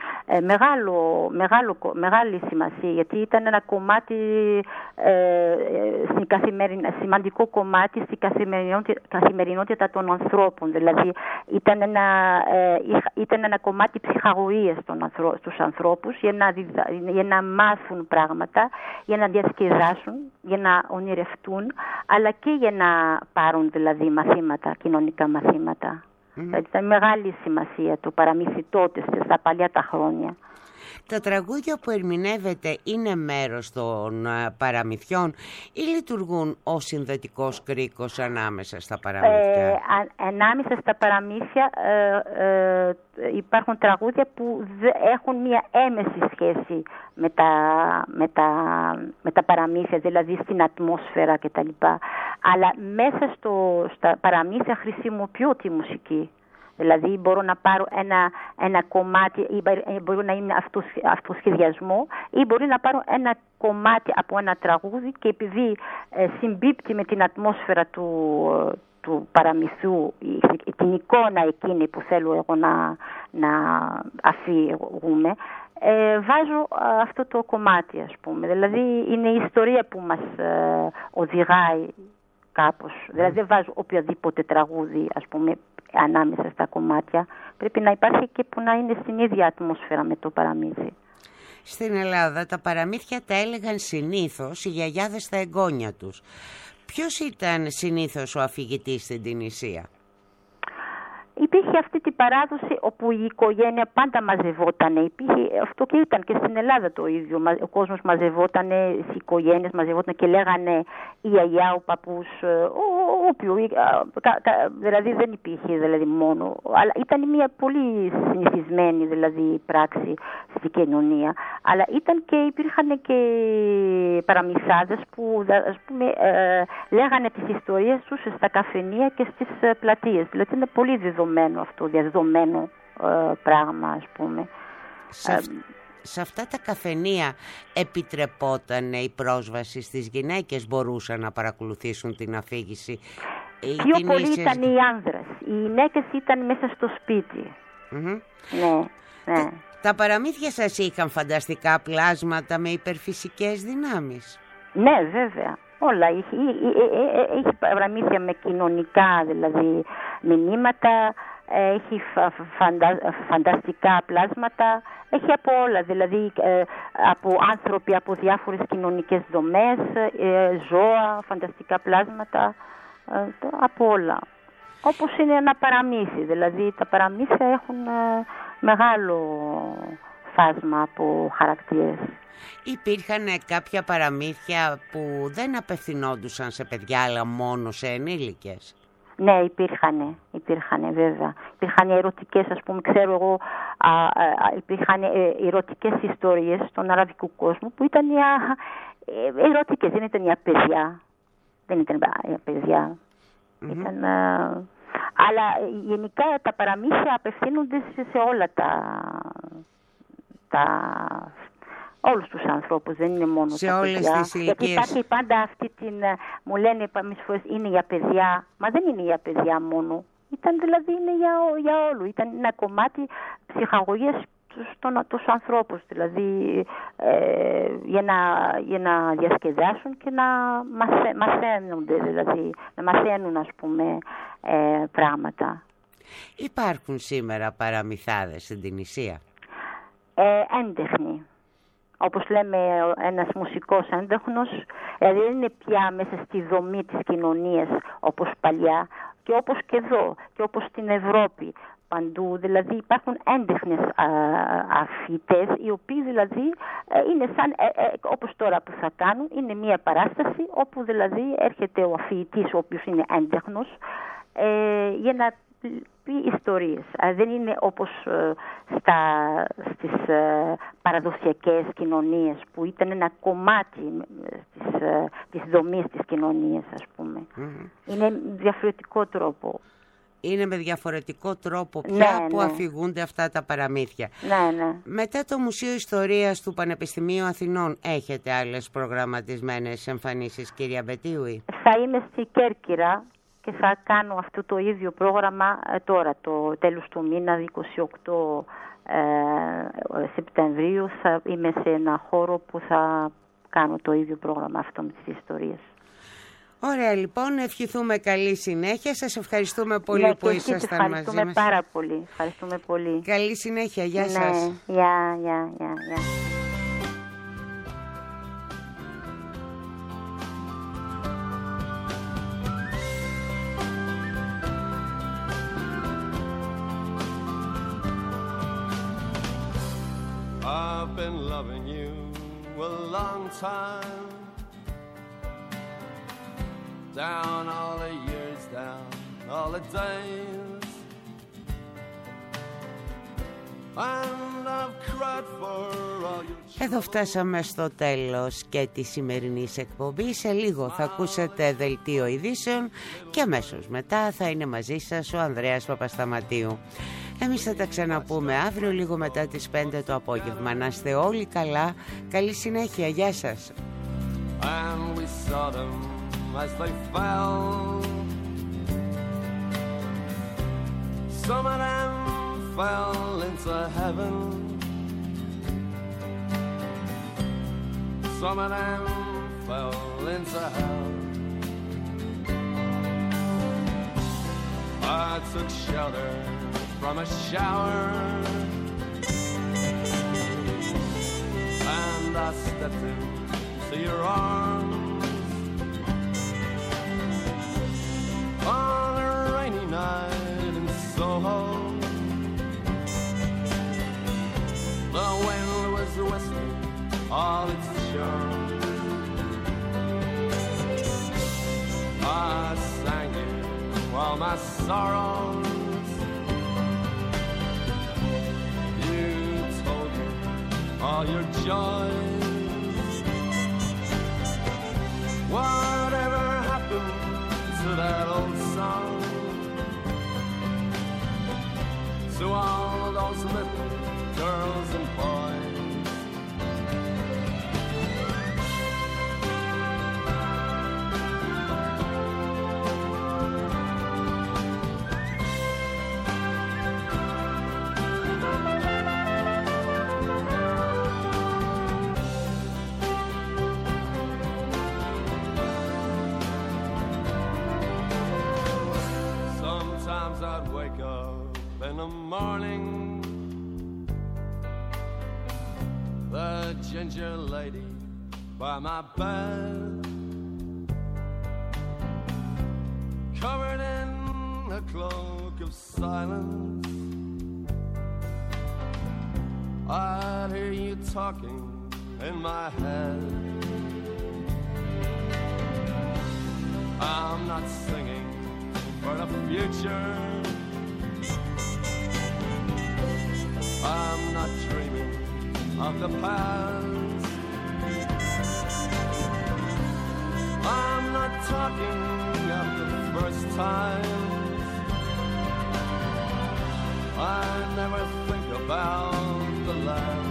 Μεγάλη σημασία, γιατί ήταν ένα κομμάτι, σημαντικό κομμάτι στην καθημερινότητα των ανθρώπων. Δηλαδή ήταν ένα κομμάτι ψυχαγωγίας στους ανθρώπους για να μάθουν πράγματα, για να διασκεδάσουν, για να ονειρευτούν, αλλά και για να πάρουν δηλαδή μαθήματα, κοινωνικά μαθήματα. Ήταν μεγάλη σημασία το παραμύθι τότε, στα παλιά τα χρόνια. Τα τραγούδια που ερμηνεύεται είναι μέρος των παραμυθιών ή λειτουργούν ως συνδετικός κρίκος ανάμεσα στα παραμύθια? Ανάμεσα στα παραμύθια υπάρχουν τραγούδια που έχουν μια έμεση σχέση με τα παραμύθια, δηλαδή στην ατμόσφαιρα κτλ. Αλλά μέσα στα παραμύθια χρησιμοποιώ τη μουσική. Δηλαδή μπορώ να πάρω ένα κομμάτι, ή μπορεί να είναι αυτοσχεδιασμό, ή μπορεί να πάρω ένα κομμάτι από ένα τραγούδι και επειδή συμπίπτει με την ατμόσφαιρα του παραμυθιού, την εικόνα εκείνη που θέλω εγώ να αφηγούμε, βάζω αυτό το κομμάτι, ας πούμε. Δηλαδή είναι η ιστορία που μας οδηγάει κάπως. Δηλαδή δεν βάζω οποιοδήποτε τραγούδι, ας πούμε, ανάμεσα στα κομμάτια. Πρέπει να υπάρχει και που να είναι στην ίδια ατμόσφαιρα με το παραμύθι. Στην Ελλάδα τα παραμύθια τα έλεγαν συνήθως οι γιαγιάδες στα εγγόνια τους. Ποιος ήταν συνήθως ο αφηγητής στην Τινησία? Υπήρχε αυτή την παράδοση όπου η οικογένεια πάντα μαζευόταν. Υπήρχε αυτό και ήταν και στην Ελλάδα το ίδιο. Ο κόσμος μαζευόταν, οι οικογένειες μαζευόταν και λέγανε η γιαγιά, ο παππούς, όποιο. Δηλαδή δεν υπήρχε δηλαδή μόνο. Αλλά ήταν μια πολύ συνηθισμένη δηλαδή πράξη στην κοινωνία. Αλλά υπήρχαν και παραμυθάδες που ας πούμε, λέγανε τις ιστορίες τους στα καφενεία και στις πλατείες. Δηλαδή είναι πολύ διαδεδομένο πράγμα, ας πούμε. σε αυτά τα καφενεία επιτρεπόταν η πρόσβαση στις γυναίκες, μπορούσαν να παρακολουθήσουν την αφήγηση? Πιο πολύ ήταν οι άνδρες. Οι γυναίκες ήταν μέσα στο σπίτι. Ναι. Τα παραμύθια σας είχαν φανταστικά πλάσματα με υπερφυσικές δυνάμεις? Ναι, βέβαια. Όλα. Έχει παραμύθια με κοινωνικά, δηλαδή, μηνύματα. Έχει φανταστικά πλάσματα. Έχει από όλα, δηλαδή από άνθρωποι, από διάφορες κοινωνικές δομές, ζώα, φανταστικά πλάσματα, από όλα. Όπως είναι ένα παραμύθι, δηλαδή τα παραμύθια έχουν μεγάλο φάσμα από χαρακτήρες. Υπήρχαν κάποια παραμύθια που δεν απευθυνόντουσαν σε παιδιά αλλά μόνο σε ενήλικες? Ναι, υπήρχαν βέβαια. Υπήρχαν ερωτικές, ας πούμε, ξέρω εγώ, υπήρχαν ερωτικές ιστορίες στον αραβικό κόσμο που ήταν ερωτικές, δεν ήταν για παιδιά. Ήταν, αλλά γενικά τα παραμύθια απευθύνονται σε όλα όλους τους ανθρώπους, δεν είναι μόνο σε τα όλες παιδιά. τις ηλικίες. Γιατί υπάρχει πάντα αυτή μου λένε μερικές φορές είναι για παιδιά, μα δεν είναι για παιδιά μόνο. Ήταν δηλαδή είναι για όλου. Ήταν ένα κομμάτι ψυχαγωγίας τους ανθρώπους, δηλαδή για να διασκεδάσουν και να μαθαίνονται, δηλαδή να μαθαίνουν, ας πούμε, πράγματα. Υπάρχουν σήμερα παραμυθάδες στην Τινησία? Έντεχνοι. Όπως λέμε, ένας μουσικός έντεχνος, δηλαδή δεν είναι πια μέσα στη δομή της κοινωνίας όπως παλιά και όπως και εδώ και όπως στην Ευρώπη. Παντού, δηλαδή υπάρχουν έντεχνες αφηγητές, οι οποίοι δηλαδή είναι σαν, όπως τώρα που θα κάνουν, είναι μια παράσταση όπου δηλαδή έρχεται ο αφηγητής, ο οποίος είναι έντεχνος, για να πει ιστορίες. Δεν είναι όπως στις παραδοσιακές κοινωνίες που ήταν ένα κομμάτι της δομής της κοινωνίας, ας πούμε. Είναι διαφορετικό τρόπο. Είναι με διαφορετικό τρόπο πια που αφηγούνται αυτά τα παραμύθια. Ναι. Μετά το Μουσείο Ιστορίας του Πανεπιστημίου Αθηνών έχετε άλλες προγραμματισμένες εμφανίσεις, κυρία Μπετίουη? Θα είμαι στη Κέρκυρα και θα κάνω αυτό το ίδιο πρόγραμμα τώρα, το τέλος του μήνα, 28 Σεπτεμβρίου. Θα είμαι σε ένα χώρο που θα κάνω το ίδιο πρόγραμμα αυτό με τις ιστορίες. Ωραία, λοιπόν, ευχηθούμε καλή συνέχεια. Σας ευχαριστούμε πολύ που ήσασταν μαζί μας. Ευχαριστούμε πάρα πολύ. Ευχαριστούμε πολύ. Καλή συνέχεια. Γεια σας. Γεια. I've been loving you a long time, down all the years, down all the days, and I've cried for all your children. Εδώ φτάσαμε στο τέλος και της σημερινής εκπομπής. Σε λίγο θα ακούσετε δελτίο ειδήσεων και αμέσως μετά θα είναι μαζί σας ο Ανδρέας Παπασταματίου. Εμείς θα τα ξαναπούμε αύριο λίγο μετά τις 5 το απόγευμα. Να είστε όλοι καλά. Καλή συνέχεια. Γεια σας. And we saw them as they fell. Some of them fell into heaven. Some of them fell into hell. I took shelter from a shower, and I stepped into your arms on a rainy night in Soho. The wind was whistling all its charm. I sang it while my sorrows. You told me all your joys. Whatever happened to that old song? To all those little girls and boys morning, the ginger lady by my bed, covered in a cloak of silence. I'd hear you talking in my head. I'm not singing for the future, I'm not dreaming of the past, I'm not talking of the first times, I never think about the last.